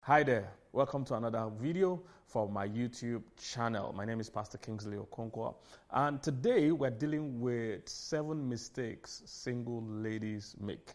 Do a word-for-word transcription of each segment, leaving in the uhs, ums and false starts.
Hi there, welcome to another video for my YouTube channel. My name is Pastor Kingsley Okonkwo, and today we're dealing with seven mistakes single ladies make.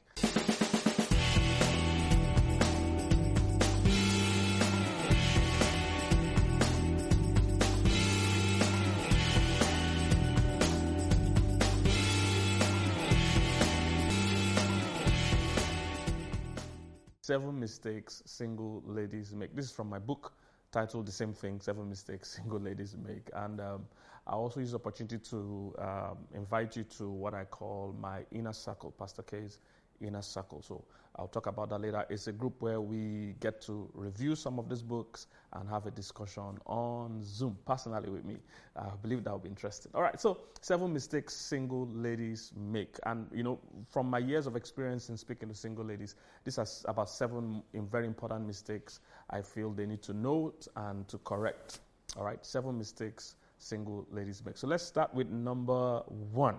Seven mistakes single ladies make. This is from my book titled the same thing, Seven Mistakes Single Ladies Make. And um, I also use the opportunity to um, invite you to what I call my inner circle, Pastor K's inner circle. So I'll talk about that later. It's a group where we get to review some of these books and have a discussion on Zoom personally with me. I believe that will be interesting. All right, so seven mistakes single ladies make. And, you know, from my years of experience in speaking to single ladies, these are about seven very important mistakes I feel they need to note and to correct. All right, seven mistakes single ladies make. So let's start with number one.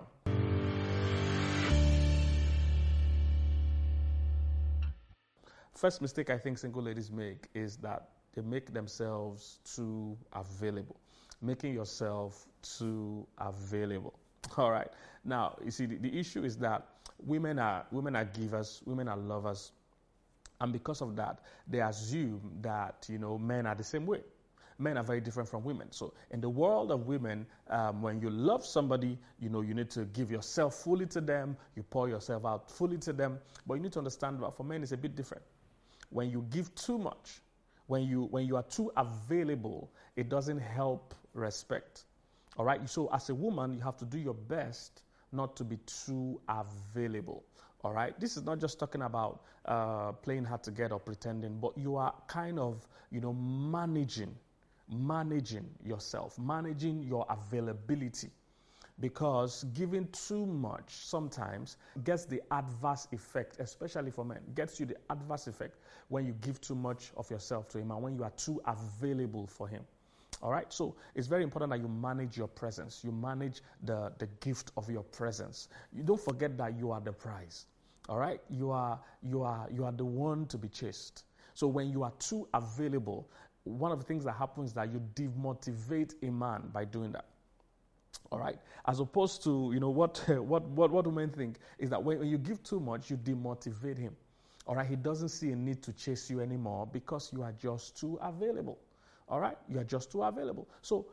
First mistake I think single ladies make is that they make themselves too available. Making yourself too available. All right. Now, you see, the, the issue is that women are women are givers, women are lovers, and because of that, they assume that, you know, men are the same way. Men are very different from women. So in the world of women, um, when you love somebody, you know, you need to give yourself fully to them, you pour yourself out fully to them, but you need to understand that for men it's a bit different. When you give too much, when you when you are too available, it doesn't help respect. All right? So as a woman, you have to do your best not to be too available. All right? This is not just talking about uh, playing hard to get or pretending, but you are kind of, you know, managing, managing yourself, managing your availability. Because giving too much sometimes gets the adverse effect, especially for men, gets you the adverse effect when you give too much of yourself to him and when you are too available for him. All right? So it's very important that you manage your presence. You manage the, the gift of your presence. You don't forget that you are the prize. All right? You are, you are, you are the one to be chased. So when you are too available, one of the things that happens is that you demotivate a man by doing that. All right. As opposed to, you know, what what what what women think is that when, when you give too much, you demotivate him. All right. He doesn't see a need to chase you anymore because you are just too available. All right. You are just too available. So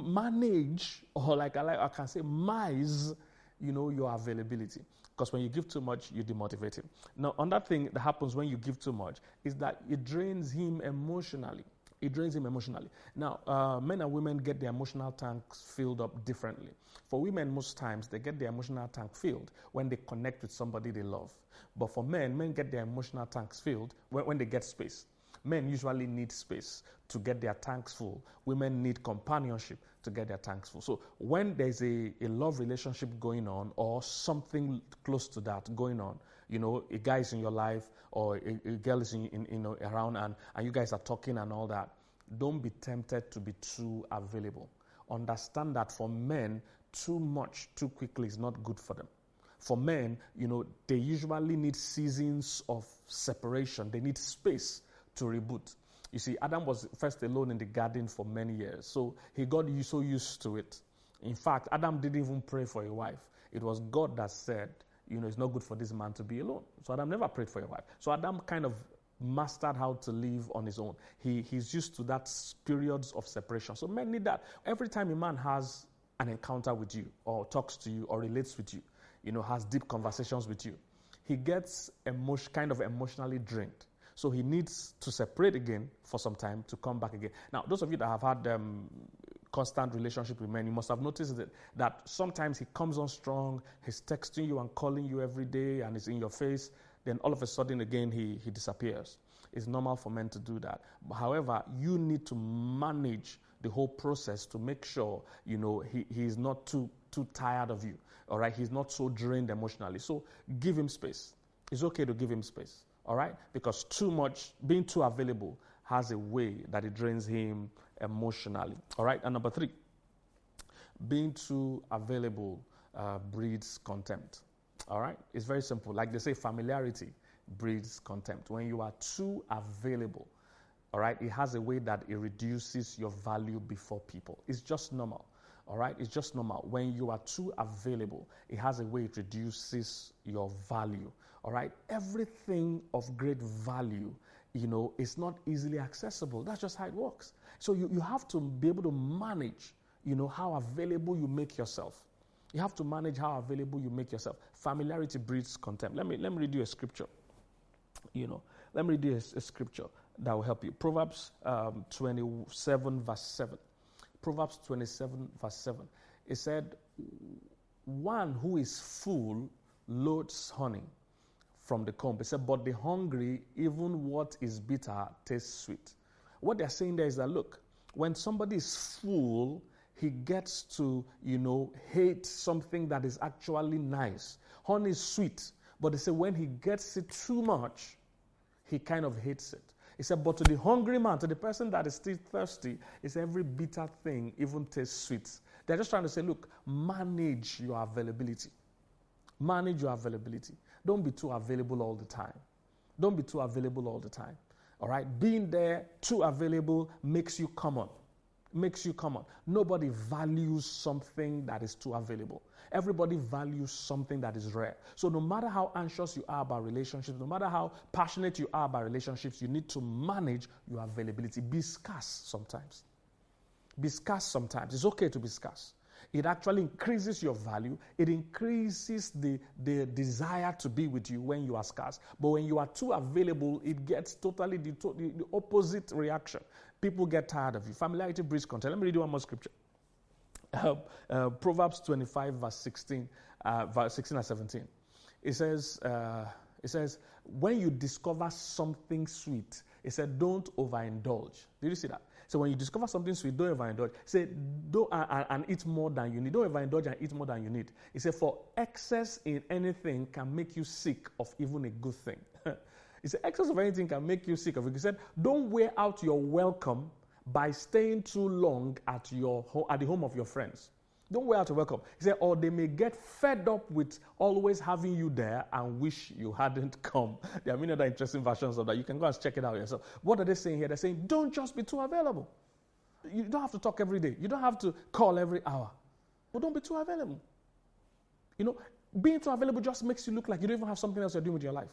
manage, or like I like I can say, mize, you know, your availability. Because when you give too much, you demotivate him. Now, another thing that happens when you give too much is that it drains him emotionally. It drains him emotionally. Now, uh, men and women get their emotional tanks filled up differently. For women, most times, they get their emotional tank filled when they connect with somebody they love. But for men, men get their emotional tanks filled when, when they get space. Men usually need space to get their tanks full. Women need companionship to get their tanks full. So when there's a, a love relationship going on or something close to that going on, you know, a guy is in your life or a, a girl is in, in, you know, around and, and you guys are talking and all that, don't be tempted to be too available. Understand that for men, too much too quickly is not good for them. For men, you know, they usually need seasons of separation. They need space to reboot. You see, Adam was first alone in the garden for many years, so he got so used to it. In fact, Adam didn't even pray for a wife. It was God that said, you know, it's not good for this man to be alone. So Adam never prayed for a wife. So Adam kind of mastered how to live on his own. He, he's used to that periods of separation. So men need that. Every time a man has an encounter with you or talks to you or relates with you, you know, has deep conversations with you, he gets emotion, kind of emotionally drained. So he needs to separate again for some time to come back again. Now, those of you that have had um, constant relationship with men, you must have noticed that, that sometimes he comes on strong, he's texting you and calling you every day and is in your face. Then all of a sudden again he, he disappears. It's normal for men to do that. However, you need to manage the whole process to make sure, you know, he, he's not too too tired of you. All right, he's not so drained emotionally. So give him space. It's okay to give him space. All right? Because too much, being too available has a way that it drains him emotionally. All right? And number three, being too available uh, breeds contempt. All right? It's very simple. Like they say, familiarity breeds contempt. When you are too available, All right, it has a way that it reduces your value before people. It's just normal. All right, it's just normal. When you are too available, it has a way it reduces your value. All right, everything of great value, you know, is not easily accessible. That's just how it works. So you, you have to be able to manage, you know, how available you make yourself. You have to manage how available you make yourself. Familiarity breeds contempt. Let me let me read you a scripture. You know, let me read you a, a scripture that will help you. Proverbs um, twenty-seven verse seven. Proverbs twenty-seven verse seven. It said, one who is full loads honey from the comb. It said, but the hungry, even what is bitter tastes sweet. What they're saying there is that, look, when somebody is full, he gets to, you know, hate something that is actually nice. Honey is sweet, but they say when he gets it too much, he kind of hates it. He said, but to the hungry man, to the person that is still thirsty, is every bitter thing even tastes sweet. They're just trying to say, look, manage your availability. Manage your availability. Don't be too available all the time. Don't be too available all the time. All right? Being there, too available, makes you common. Makes you common. Nobody values something that is too available. Everybody values something that is rare. So no matter how anxious you are about relationships, no matter how passionate you are about relationships, you need to manage your availability. Be scarce sometimes. Be scarce sometimes. It's okay to be scarce. It actually increases your value. It increases the, the desire to be with you when you are scarce. But when you are too available, it gets totally the, the, the opposite reaction. People get tired of you. Familiarity breeds contempt. Let me read you one more scripture. Uh, uh, Proverbs twenty-five, verse sixteen, uh, verse sixteen and seventeen. It says, uh, it says, when you discover something sweet, it said, don't overindulge. Did you see that? So when you discover something sweet, don't overindulge. Say, don't and, and eat more than you need. Don't overindulge and eat more than you need. It said, for excess in anything can make you sick of even a good thing. He said, excess of anything can make you sick of it. He said, don't wear out your welcome by staying too long at your ho- at the home of your friends. Don't wear out your welcome. He said, or they may get fed up with always having you there and wish you hadn't come. There are many other interesting versions of that. You can go and check it out yourself. What are they saying here? They're saying, don't just be too available. You don't have to talk every day. You don't have to call every hour. But don't be too available. You know, being too available just makes you look like you don't even have something else you're doing with your life.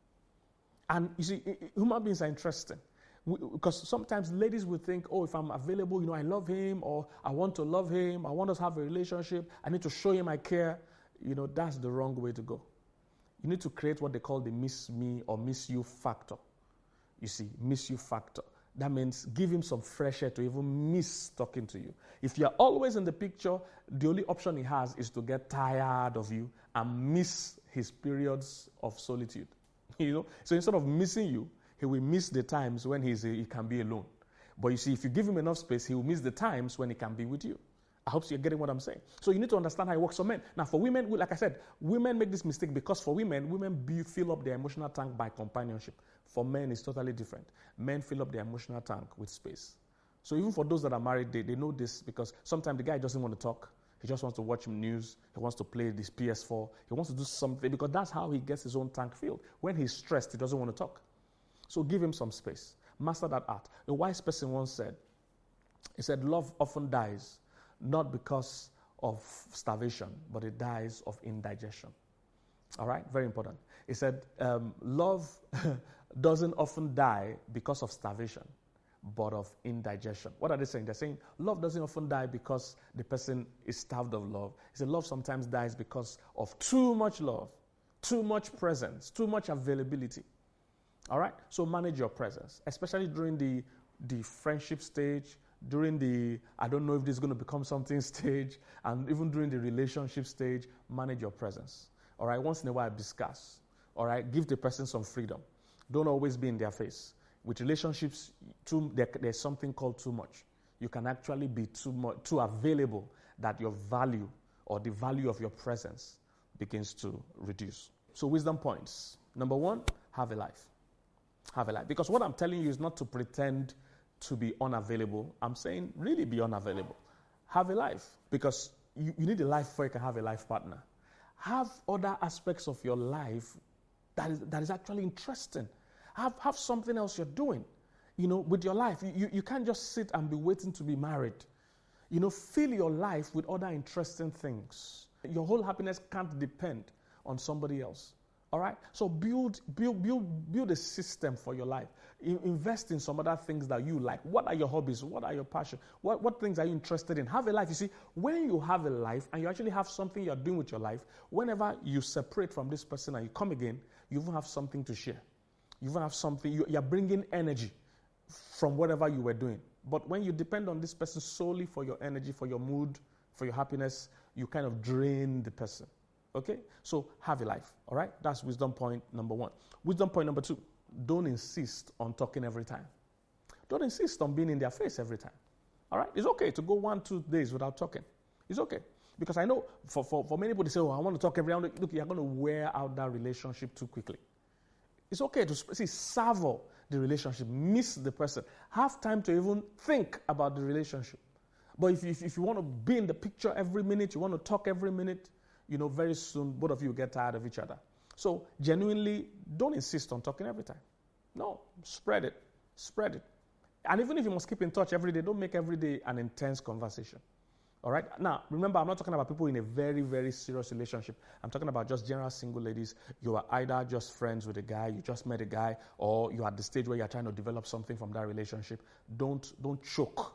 And you see, human beings are interesting. Because sometimes ladies will think, oh, if I'm available, you know, I love him, or I want to love him, I want us to have a relationship, I need to show him I care. You know, that's the wrong way to go. You need to create what they call the miss me or miss you factor. You see, miss you factor. That means give him some fresh air to even miss talking to you. If you're always in the picture, the only option he has is to get tired of you and miss his periods of solitude. You know, so instead of missing you, he will miss the times when he's a, he can be alone. But you see, if you give him enough space, he will miss the times when he can be with you. I hope you're getting what I'm saying. So you need to understand how it works for men. Now, for women, like I said, women make this mistake because for women, women be, fill up their emotional tank by companionship. For men, it's totally different. Men fill up their emotional tank with space. So even for those that are married, they, they know this because sometimes the guy doesn't want to talk. He just wants to watch news. He wants to play this P S four. He wants to do something because that's how he gets his own tank filled. When he's stressed, he doesn't want to talk. So give him some space. Master that art. A wise person once said, he said, love often dies, not because of starvation, but it dies of indigestion. All right? Very important. He said, um, love doesn't often die because of starvation, but of indigestion. What are they saying? They're saying love doesn't often die because the person is starved of love. He said love sometimes dies because of too much love, too much presence, too much availability. All right? So manage your presence, especially during the, the friendship stage, during the, I don't know if this is going to become something stage, and even during the relationship stage, manage your presence. All right? Once in a while, discuss. All right? Give the person some freedom. Don't always be in their face. With relationships, too, there, there's something called too much. You can actually be too much, too available that your value or the value of your presence begins to reduce. So wisdom points. Number one, have a life. Have a life. Because what I'm telling you is not to pretend to be unavailable. I'm saying really be unavailable. Have a life. Because you, you need a life before you can have a life partner. Have other aspects of your life that is, that is actually interesting. Have, have something else you're doing. you know, with your life. You, you can't just sit and be waiting to be married. You know, fill your life with other interesting things. Your whole happiness can't depend on somebody else. All right? So build, build, build, build a system for your life. In, invest in some other things that you like. What are your hobbies? What are your passions? What, what things are you interested in? Have a life. You see, when you have a life and you actually have something you're doing with your life, whenever you separate from this person and you come again, you even have something to share. You even have something, you, you're bringing energy from whatever you were doing. But when you depend on this person solely for your energy, for your mood, for your happiness, you kind of drain the person. Okay? So have a life. All right? That's wisdom point number one. Wisdom point number two. Don't insist on talking every time. Don't insist on being in their face every time. All right? It's okay to go one, two days without talking. It's okay. Because I know for, for, for many people, they say, oh, I want to talk every day. Look, you're going to wear out that relationship too quickly. It's okay to see, savor the relationship, miss the person, have time to even think about the relationship. But if, if, if you want to be in the picture every minute, you want to talk every minute, you know, very soon both of you get tired of each other. So genuinely, don't insist on talking every time. No, spread it, spread it. And even if you must keep in touch every day, don't make every day an intense conversation. All right? Now, remember, I'm not talking about people in a very, very serious relationship. I'm talking about just general single ladies. You are either just friends with a guy, you just met a guy, or you're at the stage where you're trying to develop something from that relationship. Don't, don't choke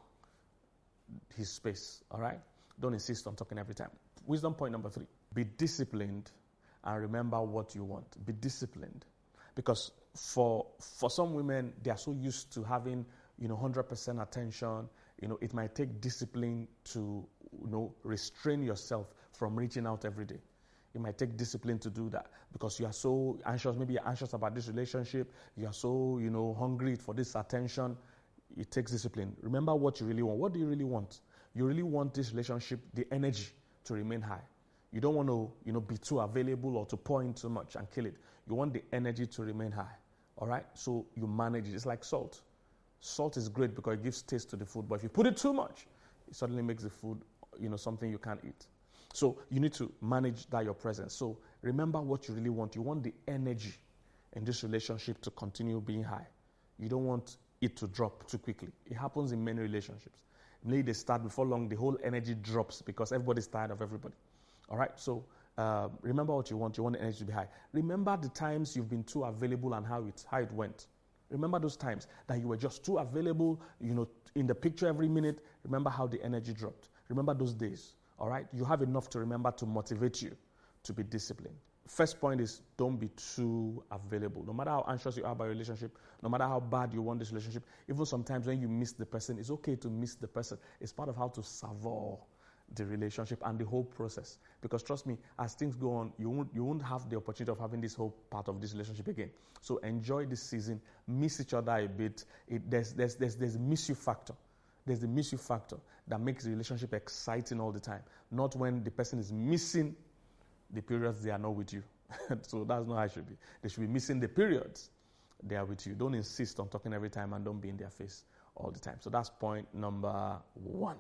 his space, all right? Don't insist on talking every time. Wisdom point number three. Be disciplined and remember what you want. Be disciplined. Because for, for some women, they are so used to having, you know, one hundred percent attention. You know, it might take discipline to, you know, restrain yourself from reaching out every day. It might take discipline to do that because you are so anxious. Maybe you're anxious about this relationship. You are so, you know, hungry for this attention. It takes discipline. Remember what you really want. What do you really want? You really want this relationship, the energy to remain high. You don't want to, you know, be too available or to pour in too much and kill it. You want the energy to remain high. All right? So you manage it. It's like salt. Salt is great because it gives taste to the food, but if you put it too much, it suddenly makes the food, you know, something you can't eat. So you need to manage that your presence. So remember what you really want. You want the energy in this relationship to continue being high. You don't want it to drop too quickly. It happens in many relationships. Maybe they start before long, the whole energy drops because everybody's tired of everybody. All right? So uh, remember what you want. You want the energy to be high. Remember the times you've been too available and how it, how it went. Remember those times that you were just too available, you know, in the picture every minute. Remember how the energy dropped. Remember those days, all right? You have enough to remember to motivate you to be disciplined. First point is don't be too available. No matter how anxious you are about your relationship, no matter how bad you want this relationship, even sometimes when you miss the person, it's okay to miss the person. It's part of how to savor the relationship and the whole process. Because trust me, as things go on, you won't, you won't have the opportunity of having this whole part of this relationship again. So enjoy this season, miss each other a bit. It, there's, there's, there's, there's a miss you factor. There's the miss you factor that makes the relationship exciting all the time. Not when the person is missing the periods they are not with you. So that's not how it should be. They should be missing the periods they are with you. Don't insist on talking every time and don't be in their face all the time. So that's point number one.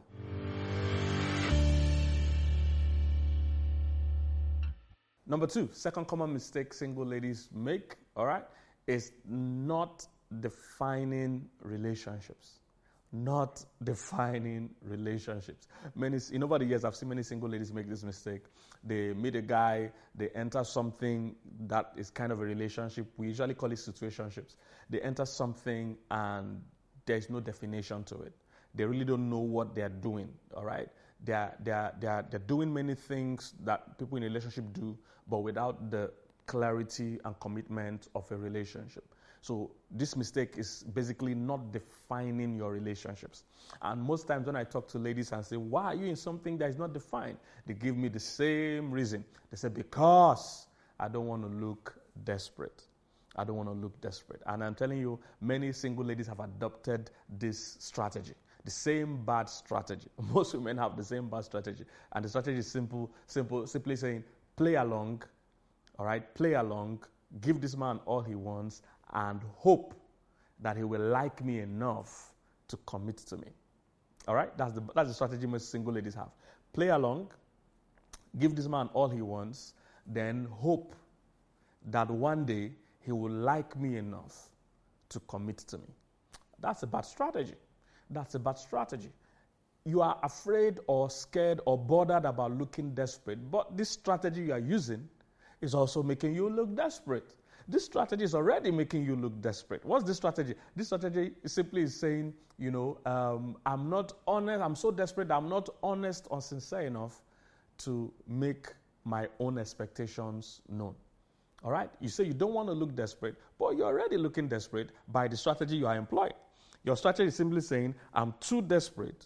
Number two, second common mistake single ladies make, all right, is not defining relationships. Not defining relationships. Many, in over the years, I've seen many single ladies make this mistake. They meet a guy, they enter something that is kind of a relationship. We usually call it situationships. They enter something and there's no definition to it. They really don't know what they're doing, all right? They're, they're, they're, they're doing many things that people in a relationship do, but without the clarity and commitment of a relationship. So this mistake is basically not defining your relationships. And most times when I talk to ladies and say, why are you in something that is not defined? They give me the same reason. They say, because I don't want to look desperate. I don't want to look desperate. And I'm telling you, many single ladies have adopted this strategy. The same bad strategy. Most women have the same bad strategy. And the strategy is simple, simple, simply saying, play along, all right, play along, give this man all he wants, and hope that he will like me enough to commit to me. All right? That's the, that's the strategy most single ladies have. Play along, give this man all he wants, then hope that one day he will like me enough to commit to me. That's a bad strategy. That's a bad strategy. You are afraid or scared or bothered about looking desperate, but this strategy you are using is also making you look desperate. This strategy is already making you look desperate. What's this strategy? This strategy is simply saying, you know, um, I'm not honest, I'm so desperate, I'm not honest or sincere enough to make my own expectations known. All right? You say you don't want to look desperate, but you're already looking desperate by the strategy you are employing. Your strategy is simply saying, I'm too desperate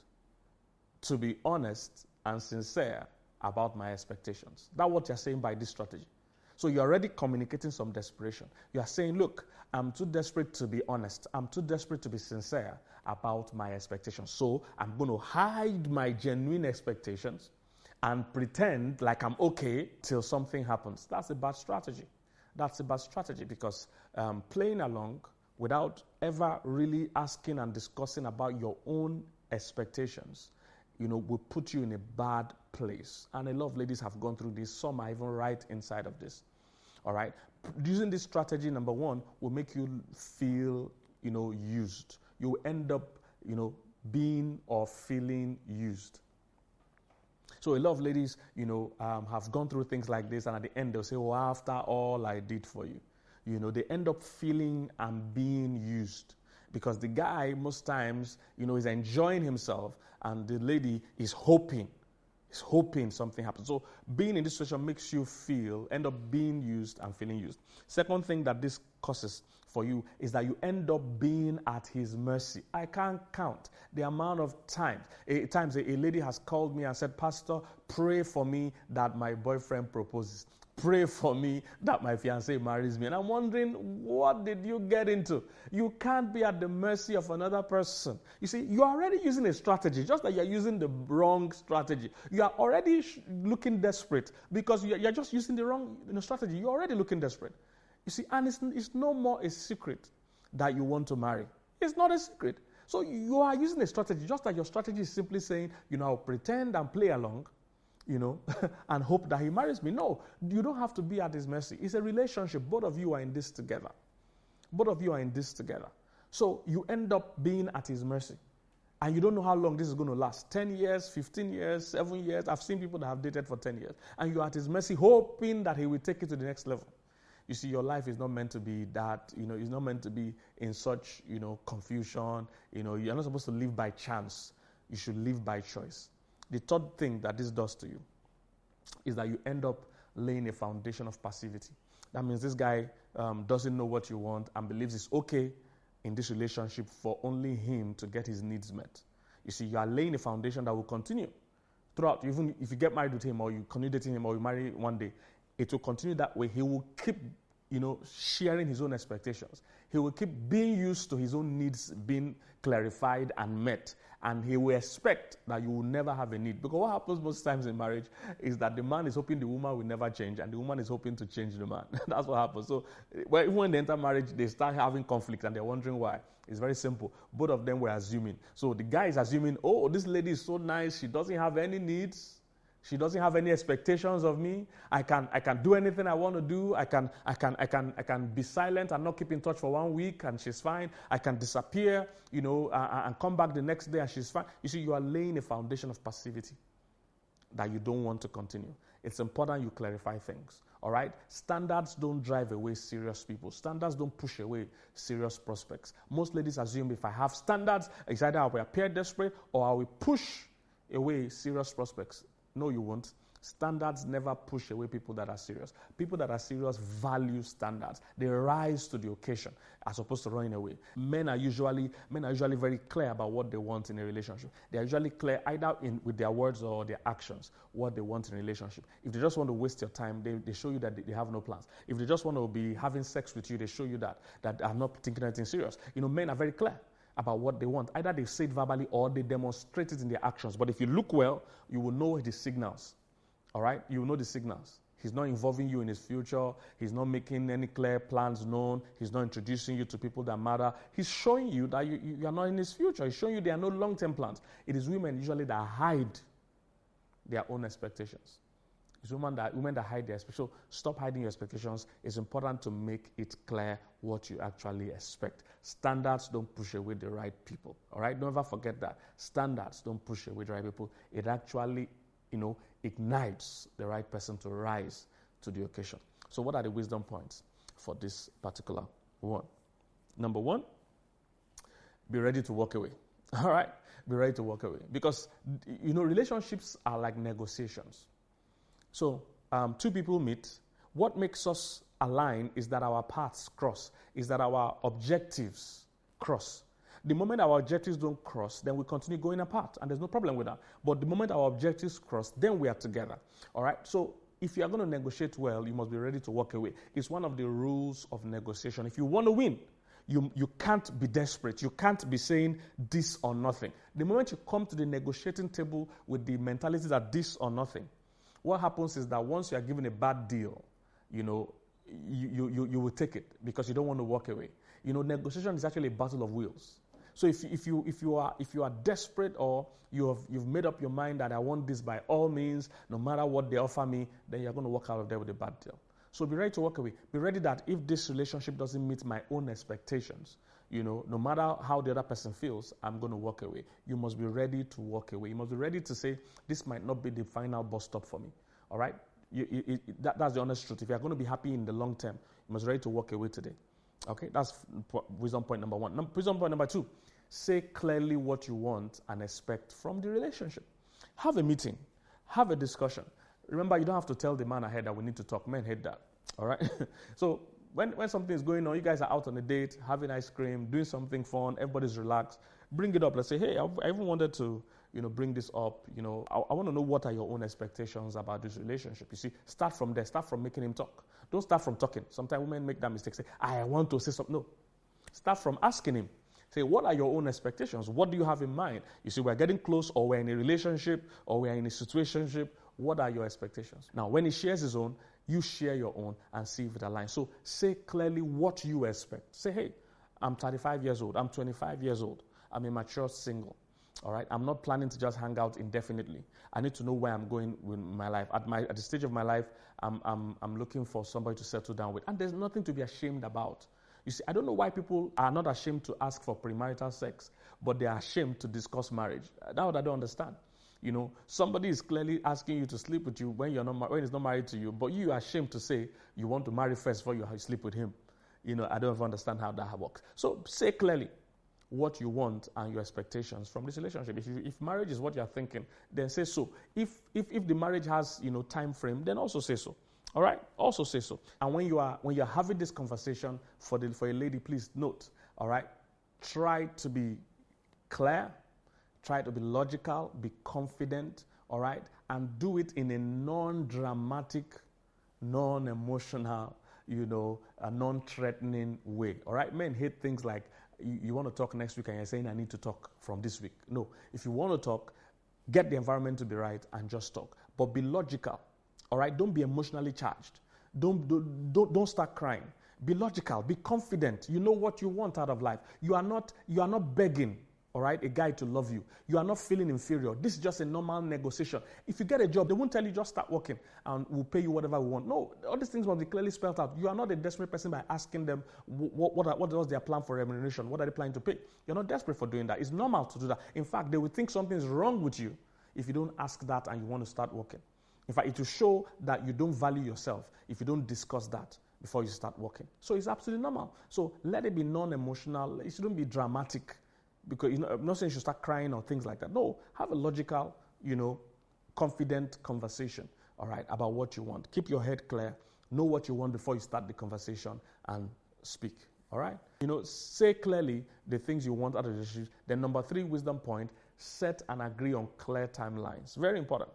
to be honest and sincere about my expectations. That's what you're saying by this strategy. So you're already communicating some desperation. You are saying, look, I'm too desperate to be honest. I'm too desperate to be sincere about my expectations. So I'm going to hide my genuine expectations and pretend like I'm okay till something happens. That's a bad strategy. That's a bad strategy because um, playing along without ever really asking and discussing about your own expectations, you know, will put you in a bad place. And a lot of ladies have gone through this. Some are even right inside of this. All right? Using this strategy, number one, will make you feel, you know, used. You end up, you know, being or feeling used. So a lot of ladies, you know, um, have gone through things like this, and at the end they'll say, well, after all I did for you. You know, they end up feeling and being used. Because the guy, most times, you know, is enjoying himself, and the lady is hoping, is hoping something happens. So being in this situation makes you feel, end up being used and feeling used. Second thing that this causes for you is that you end up being at his mercy. I can't count the amount of times. A, times a, a lady has called me and said, Pastor, pray for me that my boyfriend proposes. Pray for me that my fiancé marries me. And I'm wondering, what did you get into? You can't be at the mercy of another person. You see, you're already using a strategy, just like you're using the wrong strategy. You are already sh- looking desperate because you're, you're just using the wrong you know, strategy. You're already looking desperate. You see, and it's, it's no more a secret that you want to marry. It's not a secret. So you are using a strategy, just like your strategy is simply saying, you know, I'll pretend and play along, you know, and hope that he marries me. No, you don't have to be at his mercy. It's a relationship. Both of you are in this together. Both of you are in this together. So you end up being at his mercy. And you don't know how long this is going to last. ten years, fifteen years, seven years. I've seen people that have dated for ten years. And you're at his mercy, hoping that he will take you to the next level. You see, your life is not meant to be that, you know, it's not meant to be in such, you know, confusion. You know, you're not supposed to live by chance. You should live by choice. The third thing that this does to you is that you end up laying a foundation of passivity. That means this guy um, doesn't know what you want and believes it's okay in this relationship for only him to get his needs met. You see, you are laying a foundation that will continue throughout. Even if you get married with him or you continue dating him or you marry one day, it will continue that way. He will keep, you know, sharing his own expectations. He will keep being used to his own needs being clarified and met. And he will expect that you will never have a need. Because what happens most times in marriage is that the man is hoping the woman will never change, and the woman is hoping to change the man. That's what happens. So when, when they enter marriage, they start having conflict, and they're wondering why. It's very simple. Both of them were assuming. So the guy is assuming, oh, this lady is so nice. She doesn't have any needs. She doesn't have any expectations of me. I can I can do anything I want to do. I can I can I can I can be silent and not keep in touch for one week and she's fine. I can disappear, you know, uh, and come back the next day and she's fine. You see, you are laying a foundation of passivity that you don't want to continue. It's important you clarify things. All right? Standards don't drive away serious people. Standards don't push away serious prospects. Most ladies assume if I have standards, it's either I will appear desperate or I will push away serious prospects. No, you won't. Standards never push away people that are serious. People that are serious value standards. They rise to the occasion as opposed to running away. Men are usually men are usually very clear about what they want in a relationship. They are usually clear either in with their words or their actions what they want in a relationship. If they just want to waste your time, they, they show you that they, they have no plans. If they just want to be having sex with you, they show you that that are not thinking anything serious. You know, men are very clear about what they want. Either they say it verbally or they demonstrate it in their actions. But if you look well, you will know the signals. All right? You will know the signals. He's not involving you in his future. He's not making any clear plans known. He's not introducing you to people that matter. He's showing you that you, you are not in his future. He's showing you there are no long-term plans. It is women usually that hide their own expectations. It's women that, women that hide their expectations. So stop hiding your expectations. It's important to make it clear what you actually expect. Standards don't push away the right people. All right? Don't ever forget that. Standards don't push away the right people. It actually, you know, ignites the right person to rise to the occasion. So what are the wisdom points for this particular one? Number one, be ready to walk away. All right? Be ready to walk away. Because, you know, relationships are like negotiations. So, um, two people meet. What makes us align is that our paths cross, is that our objectives cross. The moment our objectives don't cross, then we continue going apart, and there's no problem with that. But the moment our objectives cross, then we are together. All right? So, if you are going to negotiate well, you must be ready to walk away. It's one of the rules of negotiation. If you want to win, You, you can't be desperate. You can't be saying this or nothing. The moment you come to the negotiating table with the mentality that this or nothing, what happens is that once you are given a bad deal, you know, you, you, you will take it because you don't want to walk away. You know, negotiation is actually a battle of wills. So if, if, you, if, you, are, if you are desperate or you have, you've made up your mind that I want this by all means, no matter what they offer me, then you're going to walk out of there with a bad deal. So be ready to walk away. Be ready that if this relationship doesn't meet my own expectations, you know, no matter how the other person feels, I'm going to walk away. You must be ready to walk away. You must be ready to say, this might not be the final bus stop for me. All right? You, you, you, that, that's the honest truth. If you're going to be happy in the long term, you must be ready to walk away today. Okay? That's wisdom point number one. Num- wisdom point number two, say clearly what you want and expect from the relationship. Have a meeting. Have a discussion. Remember, you don't have to tell the man ahead that we need to talk. Men hate that. All right? So when, when something is going on, you guys are out on a date, having ice cream, doing something fun, everybody's relaxed, bring it up. Let's say, hey, I, I even wanted to, you know, bring this up. You know, I, I want to know what are your own expectations about this relationship. You see, start from there. Start from making him talk. Don't start from talking. Sometimes women make that mistake. Say, I want to say something. No. Start from asking him. Say, what are your own expectations? What do you have in mind? You see, we're getting close, or we're in a relationship, or we're in a situationship. What are your expectations? Now, when he shares his own, you share your own and see if it aligns. So say clearly what you expect. Say, hey, I'm thirty-five years old. I'm twenty-five years old. I'm a mature single. All right? I'm not planning to just hang out indefinitely. I need to know where I'm going with my life. At my at the stage of my life, I'm, I'm, I'm looking for somebody to settle down with. And there's nothing to be ashamed about. You see, I don't know why people are not ashamed to ask for premarital sex, but they are ashamed to discuss marriage. That's what I don't understand. You know, somebody is clearly asking you to sleep with you when you're not when he's not married to you, but you are ashamed to say you want to marry first before you sleep with him. You know, I don't even understand how that works. So say clearly what you want and your expectations from this relationship. If you, if marriage is what you're thinking, then say so. If if if the marriage has, you know, time frame, then also say so. All right? Also say so. And when you are when you're having this conversation for the for a lady, please note, all right, try to be clear. Try to be logical, be confident, all right? And do it in a non-dramatic, non-emotional, you know, a non-threatening way, all right? Men hate things like, you, you want to talk next week and you're saying, I need to talk from this week. No, if you want to talk, get the environment to be right and just talk. But be logical, all right? Don't be emotionally charged. Don't, don't, don't, don't start crying. Be logical, be confident. You know what you want out of life. You are not, you are not begging, all right, a guy to love you. You are not feeling inferior. This is just a normal negotiation. If you get a job, they won't tell you just start working and we'll pay you whatever we want. No, all these things must be clearly spelled out. You are not a desperate person by asking them what, what, are, what was their plan for remuneration. What are they planning to pay? You're not desperate for doing that. It's normal to do that. In fact, they will think something is wrong with you if you don't ask that and you want to start working. In fact, it will show that you don't value yourself if you don't discuss that before you start working. So it's absolutely normal. So let it be non-emotional. It shouldn't be dramatic. Because, you know, I'm not saying you should start crying or things like that. No, have a logical, you know, confident conversation, all right, about what you want. Keep your head clear. Know what you want before you start the conversation and speak, all right? You know, say clearly the things you want out of the relationship. Then number three, wisdom point, set and agree on clear timelines. Very important.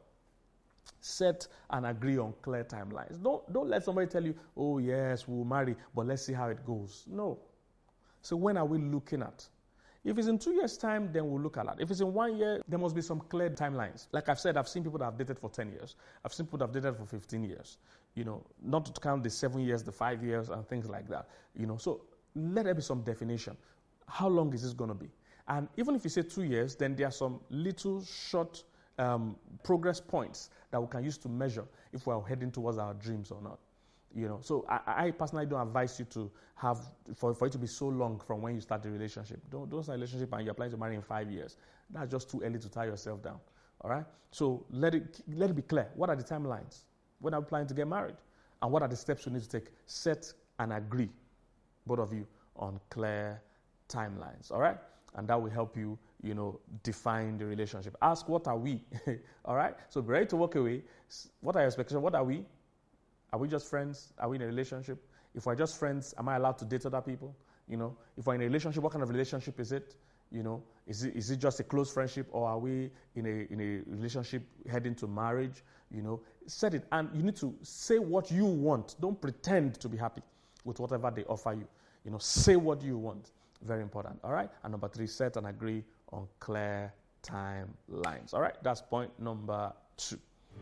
Set and agree on clear timelines. Don't, don't let somebody tell you, oh, yes, we'll marry, but let's see how it goes. No. So when are we looking at? If it's in two years' time, then we'll look at that. If it's in one year, there must be some clear timelines. Like I've said, I've seen people that have dated for ten years. I've seen people that have dated for fifteen years. You know, not to count the seven years, the five years, and things like that. You know, so let there be some definition. How long is this going to be? And even if you say two years, then there are some little short um, progress points that we can use to measure if we're heading towards our dreams or not. You know, so I, I personally don't advise you to have for, for it to be so long from when you start the relationship. Don't don't start a relationship and you're planning to marry in five years. That's just too early to tie yourself down. All right. So let it let it be clear. What are the timelines? When are we planning to get married? And what are the steps we need to take? Set and agree, both of you, on clear timelines. All right. And that will help you, you know, define the relationship. Ask, what are we? All right. So be ready to walk away. What are your expectations? What are we? Are we just friends? Are we in a relationship? If we're just friends, am I allowed to date other people? You know, if we're in a relationship, what kind of relationship is it? You know, is it is it just a close friendship, or are we in a in a relationship heading to marriage? You know, set it, and you need to say what you want. Don't pretend to be happy with whatever they offer you. You know, say what you want. Very important. All right. And number three, set and agree on clear timelines. All right. That's point number two.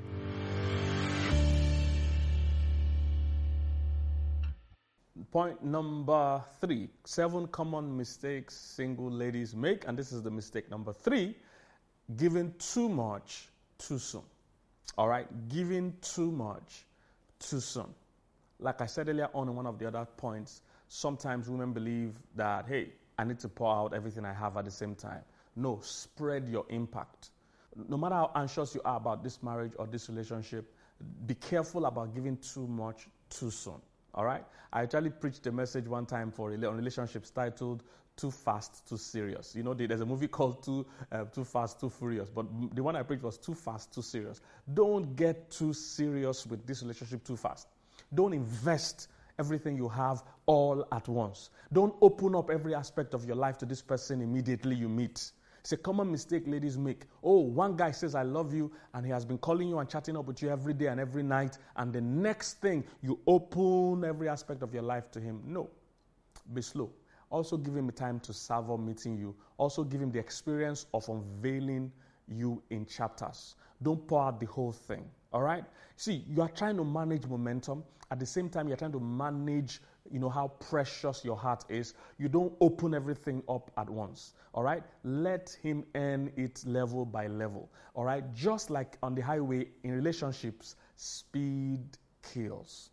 Point number three, seven common mistakes single ladies make. And this is the mistake number three, giving too much too soon. All right, giving too much too soon. Like I said earlier on in one of the other points, sometimes women believe that, hey, I need to pour out everything I have at the same time. No, spread your impact. No matter how anxious you are about this marriage or this relationship, be careful about giving too much too soon. All right? I actually preached a message one time for on relationships titled Too Fast, Too Serious. You know, there's a movie called Too, uh, Too Fast, Too Furious, but the one I preached was Too Fast, Too Serious. Don't get too serious with this relationship too fast. Don't invest everything you have all at once. Don't open up every aspect of your life to this person immediately you meet. It's a common mistake ladies make. Oh, one guy says, I love you, and he has been calling you and chatting up with you every day and every night, and the next thing, you open every aspect of your life to him. No. Be slow. Also give him time to savor meeting you. Also give him the experience of unveiling you in chapters. Don't pour out the whole thing. All right? See, you are trying to manage momentum. At the same time, you're trying to manage, you know, how precious your heart is. You don't open everything up at once. All right? Let him earn it level by level. All right? Just like on the highway in relationships, speed kills.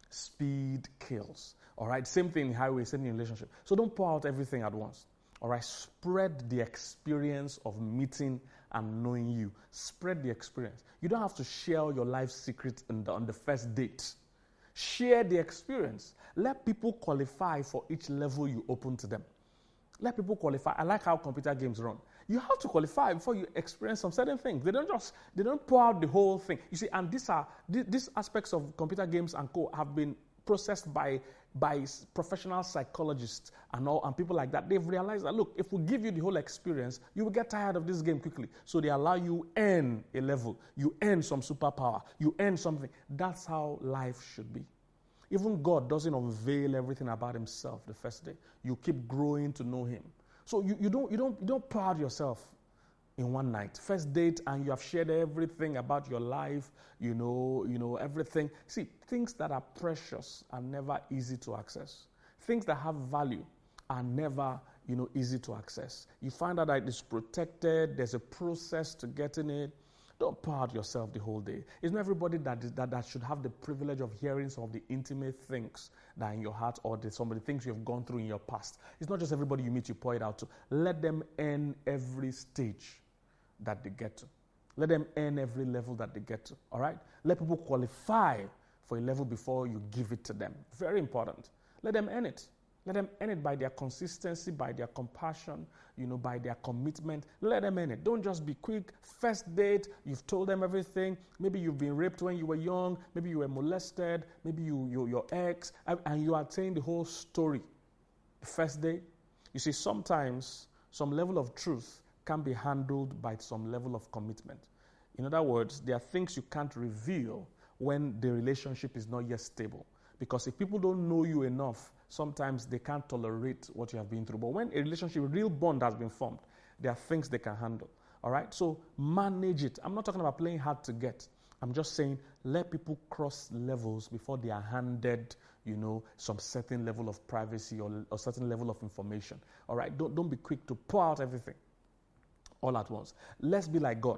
Speed kills. All right? Same thing in highway, same thing in relationship. So don't pour out everything at once. All right? Spread the experience of meeting and knowing you. Spread the experience. You don't have to share your life secret on the, on the first date. Share the experience. Let people qualify for each level you open to them. Let people qualify. I like how computer games run. You have to qualify before you experience some certain things. They don't just, they don't pour out the whole thing. You see, and these are, these aspects of computer games and co have been processed by, by professional psychologists and all, and people like that. They've realized that, look, if we give you the whole experience, you will get tired of this game quickly. So they allow you earn a level. You earn some superpower. You earn something. That's how life should be. Even God doesn't unveil everything about himself the first day. You keep growing to know him. So you, you don't you don't you don't pour out yourself in one night. First date, and you have shared everything about your life, you know, you know, everything. See, things that are precious are never easy to access. Things that have value are never, you know, easy to access. You find out that it's protected, there's a process to getting it. Don't pour out yourself the whole day. It's not everybody that, is, that that should have the privilege of hearing some of the intimate things that are in your heart, or the, some of the things you have gone through in your past. It's not just everybody you meet you pour it out to. Let them earn every stage that they get to. Let them earn every level that they get to. All right? Let people qualify for a level before you give it to them. Very important. Let them earn it. Let them earn it by their consistency, by their compassion, you know, by their commitment. Let them earn it. Don't just be quick. First date, you've told them everything. Maybe you've been raped when you were young. Maybe you were molested. Maybe you, you your ex, and you are saying the whole story. The first date. You see, sometimes some level of truth can be handled by some level of commitment. In other words, there are things you can't reveal when the relationship is not yet stable. Because if people don't know you enough, sometimes they can't tolerate what you have been through. But when a relationship, a real bond has been formed, there are things they can handle. All right? So manage it. I'm not talking about playing hard to get. I'm just saying let people cross levels before they are handed, you know, some certain level of privacy or a certain level of information. All right? Don't, don't be quick to pour out everything all at once. Let's be like God.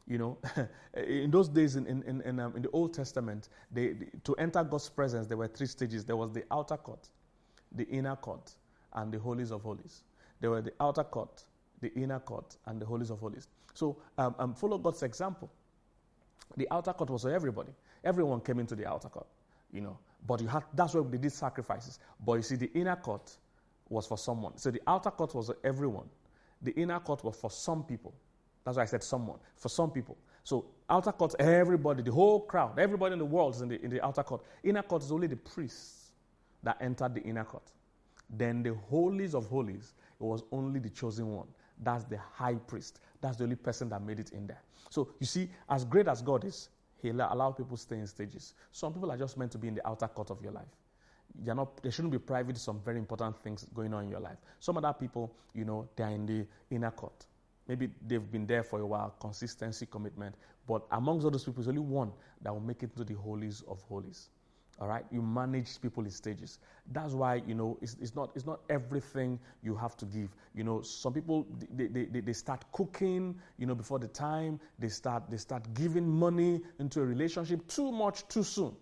You know, in those days in in in, in, um, in the Old Testament, they, they, to enter God's presence, there were three stages. There was the outer court, the inner court, and the holies of holies. There were the outer court, the inner court, and the holies of holies. So um, um, follow God's example. The outer court was for everybody. Everyone came into the outer court, you know. But you had that's where they did sacrifices. But you see, the inner court was for someone. So the outer court was for everyone. The inner court was for some people. That's why I said someone. For some people. So outer court, everybody, the whole crowd, everybody in the world is in the, in the outer court. Inner court is only the priests that entered the inner court. Then the holies of holies, it was only the chosen one. That's the high priest. That's the only person that made it in there. So you see, as great as God is, he allows people to stay in stages. Some people are just meant to be in the outer court of your life. You're not, there shouldn't be private, some very important things going on in your life. Some other people, you know, they're in the inner court. Maybe they've been there for a while, consistency, commitment. But amongst all those people, there's only one that will make it to the holies of holies. All right? You manage people in stages. That's why, you know, it's, it's not it's not everything you have to give. You know, some people, they, they, they, they start cooking, you know, before the time. They start, they start giving money into a relationship too much, too soon.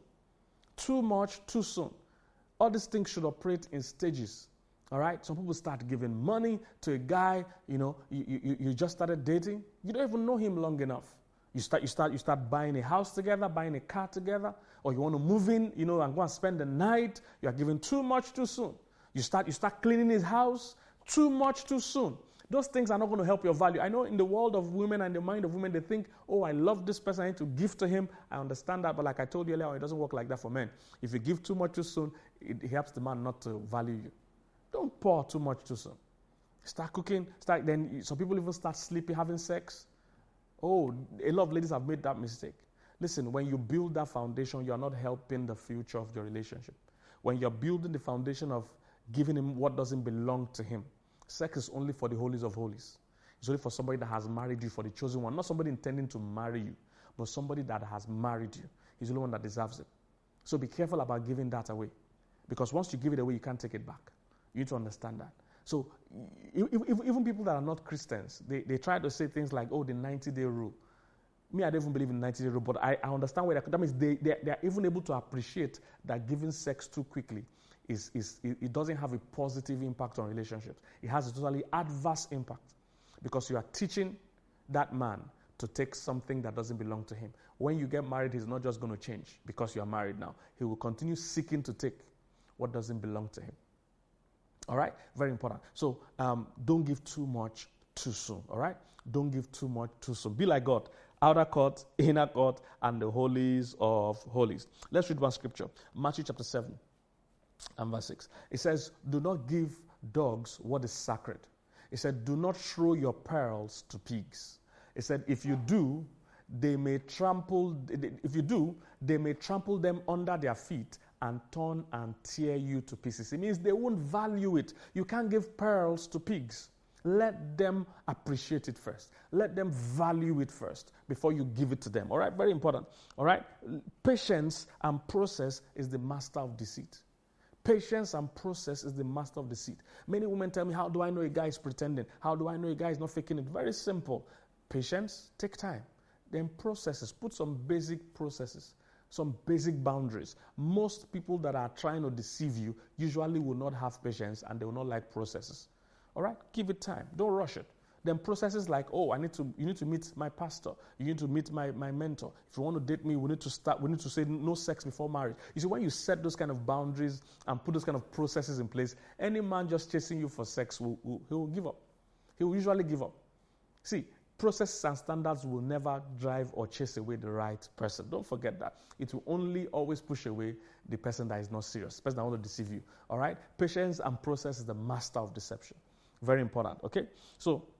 Too much, too soon. All these things should operate in stages. All right? Some people start giving money to a guy, you know, you, you, you just started dating. You don't even know him long enough. You start, you start, you start buying a house together, buying a car together, or you want to move in, you know, and go and spend the night. You are giving too much too soon. You start, you start cleaning his house too much too soon. Those things are not going to help your value. I know in the world of women and the mind of women, they think, oh, I love this person, I need to give to him. I understand that, but like I told you earlier, it doesn't work like that for men. If you give too much too soon, it helps the man not to value you. Don't pour too much too soon. Start cooking. Start. Then some people even start sleeping, having sex. Oh, a lot of ladies have made that mistake. Listen, when you build that foundation, you are not helping the future of your relationship. When you're building the foundation of giving him what doesn't belong to him, sex is only for the holies of holies. It's only for somebody that has married you, for the chosen one. Not somebody intending to marry you, but somebody that has married you. He's the only one that deserves it. So be careful about giving that away. Because once you give it away, you can't take it back. You need to understand that. So even people that are not Christians, they, they try to say things like, oh, the ninety-day rule. Me, I don't even believe in the ninety-day rule, but I, I understand where that means they, they, they are even able to appreciate that giving sex too quickly is, is it doesn't have a positive impact on relationships. It has a totally adverse impact because you are teaching that man to take something that doesn't belong to him. When you get married, he's not just going to change because you are married now. He will continue seeking to take what doesn't belong to him. All right? Very important. So um, don't give too much too soon. All right? Don't give too much too soon. Be like God. Outer court, inner court, and the holies of holies. Let's read one scripture. Matthew chapter seven and verse six. It says, do not give dogs what is sacred. It said, do not throw your pearls to pigs. It said, if you do, they may trample, if you do, they may trample them under their feet and turn and tear you to pieces. It means they won't value it. You can't give pearls to pigs. Let them appreciate it first. Let them value it first before you give it to them. All right? Very important. All right? Patience and process is the master of deceit. Patience and process is the master of deceit. Many women tell me, how do I know a guy is pretending? How do I know a guy is not faking it? Very simple. Patience, take time. Then processes. Put some basic processes. Some basic boundaries. Most people that are trying to deceive you usually will not have patience and they will not like processes. All right? Give it time. Don't rush it. Then processes like, oh, I need to, you need to meet my pastor. You need to meet my, my mentor. If you want to date me, we need to start, we need to say no sex before marriage. You see, when you set those kind of boundaries and put those kind of processes in place, any man just chasing you for sex, will, will, he will give up. He will usually give up. See, processes and standards will never drive or chase away the right person. Don't forget that. It will only always push away the person that is not serious, the person that wants to deceive you. All right? Patience and process is the master of deception. Very important, okay? So,